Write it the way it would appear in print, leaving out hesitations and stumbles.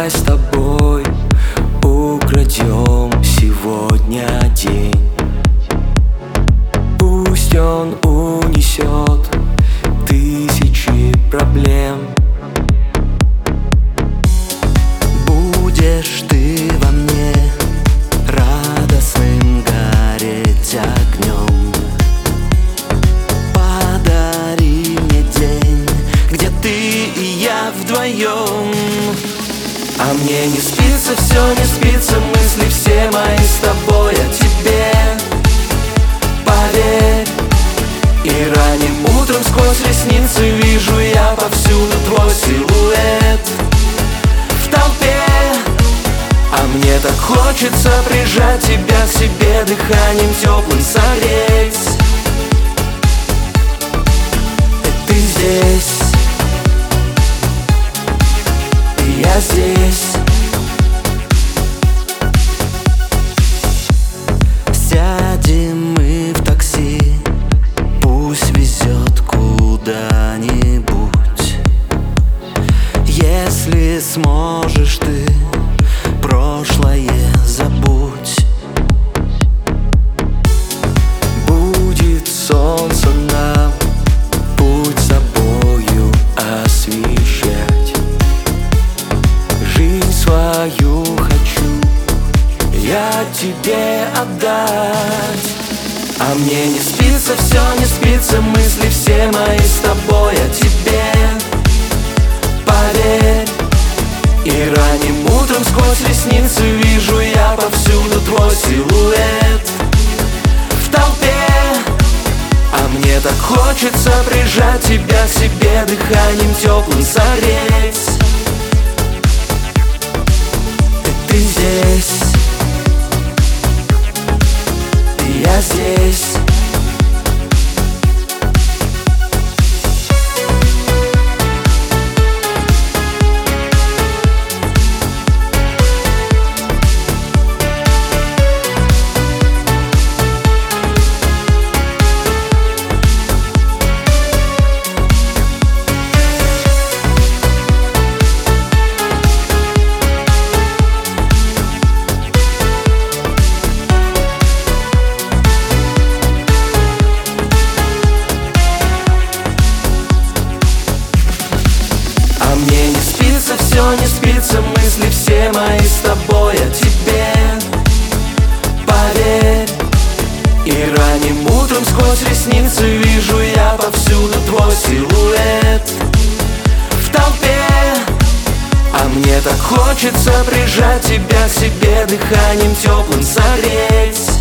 Давай с тобой украдем сегодня день. Пусть он унесет тысячи проблем. Будешь ты во мне радостным гореть огнем. Подари мне день, где ты и я вдвоем. А мне не спится, все не спится, мысли все мои с тобой о тебе. Поверь, и ранним утром сквозь ресницы вижу я повсюду твой силуэт в толпе. А мне так хочется прижать тебя к себе, дыханием теплым согреть. Ты здесь, и я здесь. Сядем мы в такси, пусть везет куда-нибудь. Если сможешь ты, прошлое забудь. Будет солнце нам путь с собою освещать. Жизнь свою хочу я тебе отдать. А мне не спится, все не спится, мысли все мои с тобой о тебе. Поверь, и ранним утром сквозь ресницы вижу я повсюду твой силуэт в толпе. А мне так хочется прижать тебя к себе, дыханием теплым согреть. Ты здесь, и я здесь. Мне не спится, все не спится, мысли все мои с тобой о тебе. Поверь, и ранним утром сквозь ресницы вижу я повсюду твой силуэт в толпе. А мне так хочется прижать тебя к себе, дыханием теплым согреть.